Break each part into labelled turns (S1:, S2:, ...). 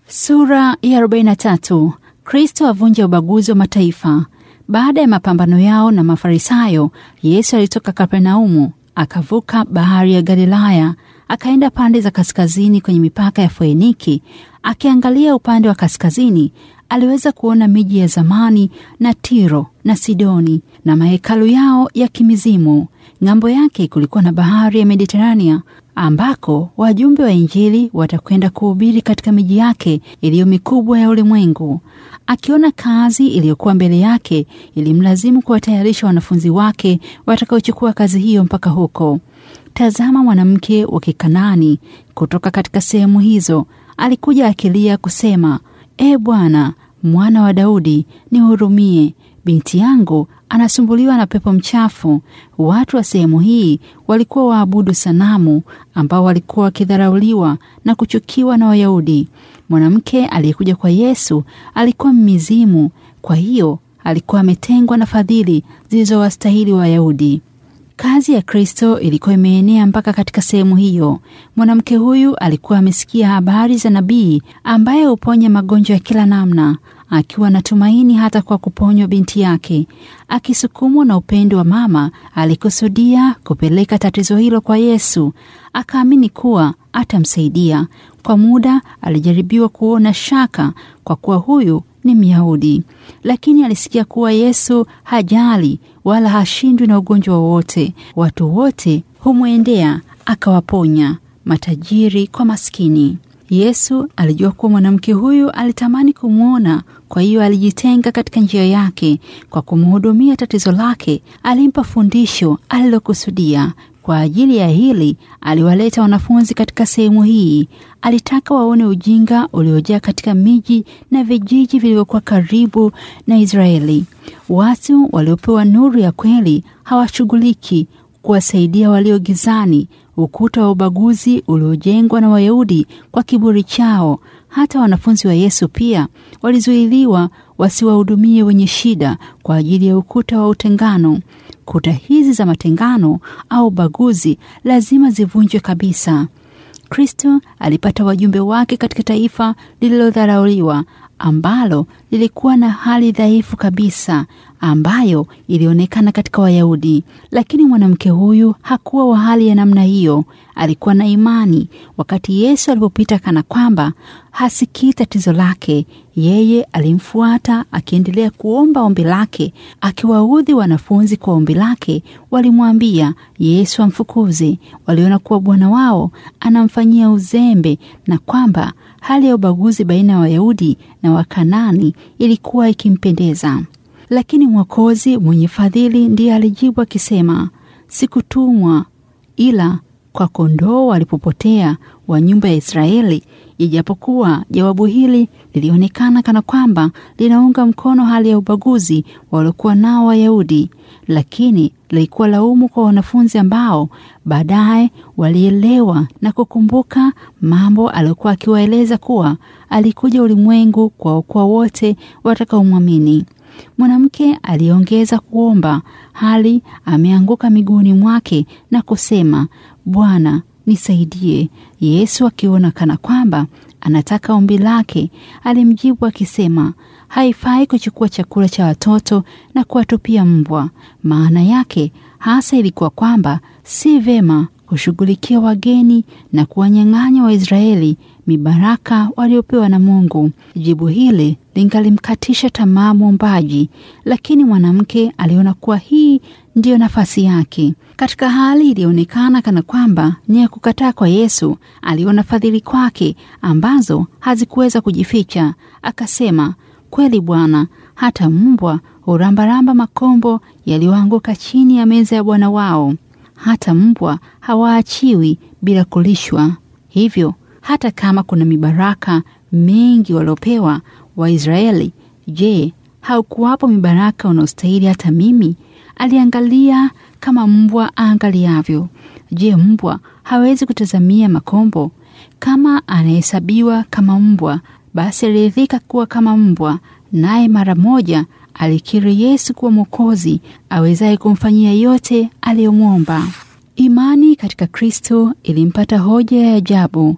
S1: Sura ya 43. Kristo avunja ubaguzi wa mataifa. Baada ya mapambano yao na Mafarisayo, Yesu alitoka Kapernaumu, akavuka bahari ya Galilaya, akaenda pande za kaskazini kwenye mipaka ya Foeniki. Akiangalia upande wa kaskazini, aliweza kuona miji ya zamani na Tiro na Sidoni na mahekalu yao ya kimizimu. Ng'ambo yake kulikuwa na bahari ya Mediterania, ambako wajumbe wa Injili watakwenda kuhubiri katika miji yake iliyo mikubwa ya ulimwengu. Akiona kazi iliyokuwa mbele yake, ilimlazimu kuwatayarisha wanafunzi wake watakaochukua kazi hiyo mpaka huko. Tazama, mwanamke wa Kikanaani kutoka katika sehemu hizo alikuja akilia kusema, E Bwana, mwana wa Daudi, nihurumie, binti yangu anasumbuliwa na pepo mchafu. Watu wa sehemu hii walikuwa waabudu sanamu, ambao walikuwa wakidharauliwa na kuchukiwa na Wayahudi. Mwanamke aliyekuja kwa Yesu alikuwa mmizimu, kwa hiyo alikuwa ametengwa na fadhili zilizowastahili Wayahudi. Kazi ya Kristo ilikuwa imeenea mpaka katika sehemu hiyo. Mwanamke huyu alikuwa amesikia habari za nabii ambaye huponya magonjwa ya kila namna, akiwa na tumaini hata kwa kuponywa binti yake. Akisukumwa na upendo wa mama, alikusudia kupeleka tatizo hilo kwa Yesu. Akaamini kuwa atamsaidia. Kwa muda alijaribiwa kuona shaka kwa kuwa huyu ni Myahudi, lakini alisikia kuwa Yesu hajali wala hashindwi na ugonjwa wowote. Watu wote humwendea akawaponya, matajiri kwa maskini. Yesu alijua kuwa mwanamke huyu alitamani kumwona, kwa hiyo alijitenga katika njia yake. Kwa kumhudumia tatizo lake, alimpa fundisho alilokusudia. Kwa ajili ya hili, aliwaleta wanafunzi katika sehemu hii. Alitaka waone ujinga uliojaa katika miji na vijiji vilivyokuwa karibu na Israeli. Watu waliopewa nuru ya kweli hawashughuliki kuwasaidia walio gizani. Ukuta wa ubaguzi uliojengwa na Wayahudi kwa kiburi chao. Hata wanafunzi wa Yesu pia walizuiliwa wasiwahudumie wenye shida kwa ajili ya ukuta wa utengano. Kuta hizi za matengano au ubaguzi lazima zivunjwe kabisa. Kristo alipata wajumbe wake katika taifa lililodharauliwa, ambalo lilikuwa na hali dhaifu kabisa, ambayo ilionekana katika Wayahudi. Lakini mwanamke huyu hakuwa wa hali ya namna hiyo. Alikuwa na imani. Wakati Yesu alipopita kana kwamba hasikii tatizo lake, yeye alimfuata akiendelea kuomba ombi lake. Akiwaudhi wanafunzi kwa ombi lake, walimwambia Yesu amfukuze. Waliona kuwa Bwana wao anamfanyia uzembe na kwamba hali ya ubaguzi baina ya Wayahudi na Wakanani ilikuwa ikimpendeza. Lakini Mwokozi mwenye fadhili ndiye alijibu akisema, sikutumwa ila kwa kondoo walipopotea wa nyumba ya Israeli. Ijapokuwa jawabu hili lilionekana kana kwamba linaunga mkono hali ya ubaguzi waliokuwa nao Wayahudi, lakini lilikuwa laumu kwa wanafunzi ambao baadaye walielewa na kukumbuka mambo aliyokuwa akiwaeleza kuwa alikuja ulimwengu kuwaokoa wote watakaomwamini. Mwanamke aliongeza kuomba hali ameanguka miguuni mwake na kusema, Bwana, nisaidie. Yesu akiona kana kwamba anataka ombi lake, alimjibu akisema, haifai kuchukua chakula cha watoto na kuwatupia mbwa. Maana yake hasa ilikuwa kwamba si vema kushughulikia wageni na kuwanyang'anya Waisraeli mibaraka waliopewa na Mungu. Jibu hili lingalimkatisha tamaa mwombaji, lakini mwanamke aliona kuwa hii ndiyo nafasi yake. Katika hali ilionekana kana kwamba ni ya kukataa kwa Yesu, aliona fadhili kwake ambazo hazikuweza kujificha. Akasema, kweli Bwana, hata mbwa hurambaramba makombo yaliyoanguka chini ya meza ya bwana wao. Hata mbwa hawaachiwi bila kulishwa. Hivyo hata kama kuna mibaraka mengi waliopewa Waisraeli, je, haukuwapo mibaraka unaostahili hata mimi? Aliangalia kama mbwa aangaliavyo. Je, mbwa hawezi kutazamia makombo? Kama anahesabiwa kama mbwa, basi aliridhika kuwa kama mbwa. Naye mara moja alikiri Yesu kuwa Mwokozi awezaye kumfanyia yote aliyomwomba. Imani katika Kristo ilimpata hoja ya ajabu.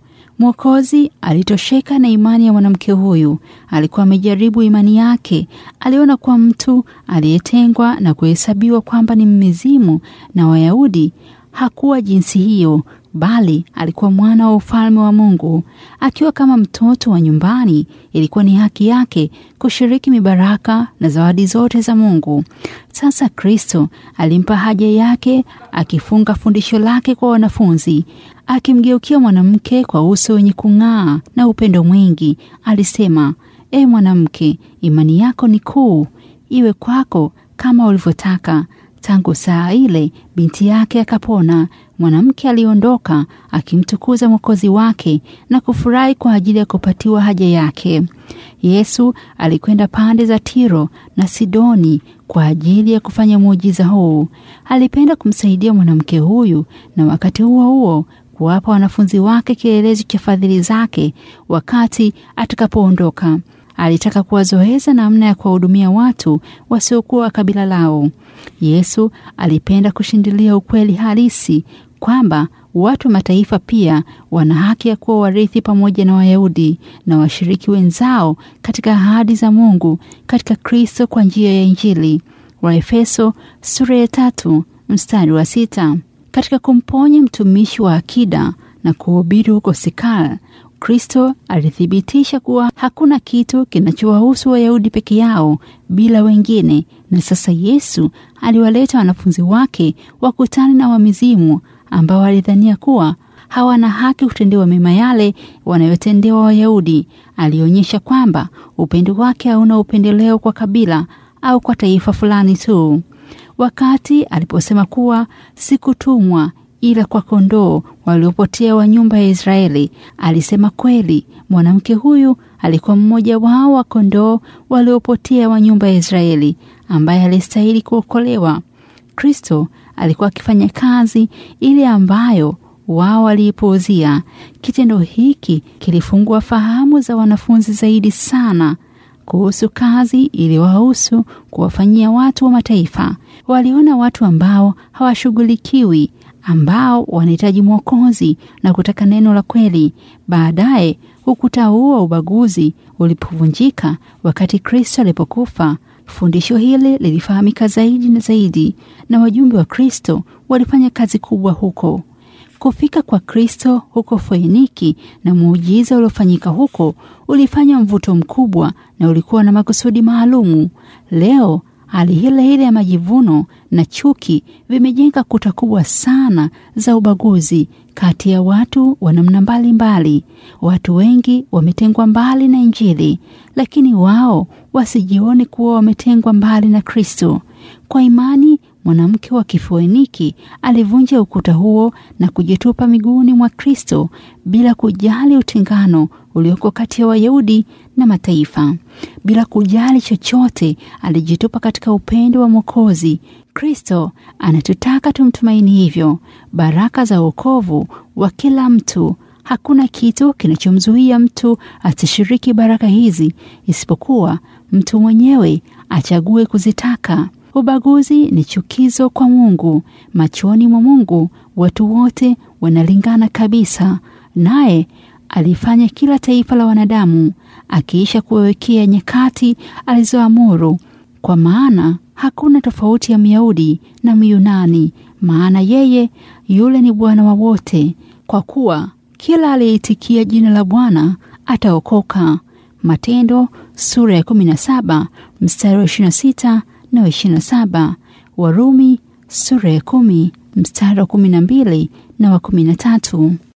S1: Mwokozi alitosheka na imani ya mwanamke huyu. Alikuwa amejaribu imani yake. Aliona kuwa mtu aliyetengwa na kuhesabiwa kwamba ni mmizimu na Wayahudi hakuwa jinsi hiyo, bali alikuwa mwana wa ufalme wa Mungu. Akiwa kama mtoto wa nyumbani, ilikuwa ni haki yake kushiriki mibaraka na zawadi zote za Mungu. Sasa Kristo alimpa haja yake, akifunga fundisho lake kwa wanafunzi. Akimgeukia mwanamke kwa uso wenye kung'aa na upendo mwingi, alisema, mwanamke, imani yako ni kuu, iwe kwako kama ulivyotaka. Tangu saa ile binti yake akapona. Mwanamke aliondoka akimtukuza Mwokozi wake na kufurahi kwa ajili ya kupatiwa haja yake. Yesu alikwenda pande za Tiro na Sidoni kwa ajili ya kufanya muujiza huu. Alipenda kumsaidia mwanamke huyu na wakati huo huo kuwapa wanafunzi wake kielelezo cha fadhili zake wakati atakapoondoka. Alitaka kuwazoeza namna ya kuwahudumia watu wasiokuwa kabila lao. Yesu alipenda kushindilia ukweli halisi kwamba watu wa mataifa pia wana haki ya kuwa warithi pamoja na Wayahudi na washiriki wenzao katika ahadi za Mungu katika Kristo kwa njia ya Injili. Waefeso sura ya 3 mstari wa 6. Katika kumponya mtumishi wa akida na kuhubiri huko Sikar, Kristo alithibitisha kuwa hakuna kitu kinachowahusu Wayahudi peke yao bila wengine, na sasa Yesu aliwaleta wanafunzi wake wakutane na wamizimu ambao walidhania kuwa hawana haki kutendewa mema yale wanayotendewa Wayahudi. Alionyesha kwamba upendo wake hauna upendeleo kwa kabila au kwa taifa fulani tu. Wakati aliposema kuwa sikutumwa ila kwa kondoo waliopotea wa nyumba ya Israeli, alisema kweli. Mwanamke huyu alikuwa mmoja wao wa kondoo waliopotea wa nyumba ya Israeli ambaye alistahili kuokolewa. Kristo alikuwa akifanya kazi ile ambayo wao waliipuuzia. Kitendo hiki kilifungua fahamu za wanafunzi zaidi sana kuhusu kazi iliyowahusu kuwafanyia watu wa mataifa. Waliona watu ambao hawashughulikiwi, ambao wanahitaji Mwokozi na kutaka neno la kweli. Baadaye ukuta huo wa ubaguzi ulipovunjika wakati Kristo alipokufa, fundisho hili lilifahamika zaidi na zaidi, na wajumbe wa Kristo walifanya kazi kubwa huko. Kufika kwa Kristo huko Foiniki na muujiza uliofanyika huko ulifanya mvuto mkubwa na ulikuwa na makusudi maalumu. Leo hali ile ya majivuno na chuki vimejenga kuta kubwa sana za ubaguzi kati ya watu wa namna mbalimbali. Watu wengi wametengwa mbali na Injili, lakini wao wasijione kuwa wametengwa mbali na Kristo. Kwa imani, mwanamke wa Kifoiniki alivunja ukuta huo na kujitupa miguuni mwa Kristo bila kujali utengano ulioko kati ya Wayahudi na mataifa. Bila kujali chochote, alijitupa katika upendo wa Mwokozi. Kristo anatutaka tumtumaini hivyo. Baraka za wokovu wa kila mtu. Hakuna kitu kinachomzuia mtu asishiriki baraka hizi isipokuwa mtu mwenyewe achague kuzitaka. Ubaguzi ni chukizo kwa Mungu. Machoni mwa Mungu watu wote wanalingana kabisa. Naye alifanya kila taifa la wanadamu akiisha kuwekea nyakati alizoamuru. Kwa maana hakuna tofauti ya Myahudi na Myunani, maana yeye yule ni Bwana wa wote, kwa kuwa kila aliyeitikia jina la Bwana ataokoka. Matendo sura ya 17 mstari wa 26 na 27. Warumi sura ya 10 mstari wa 12 na wa 13.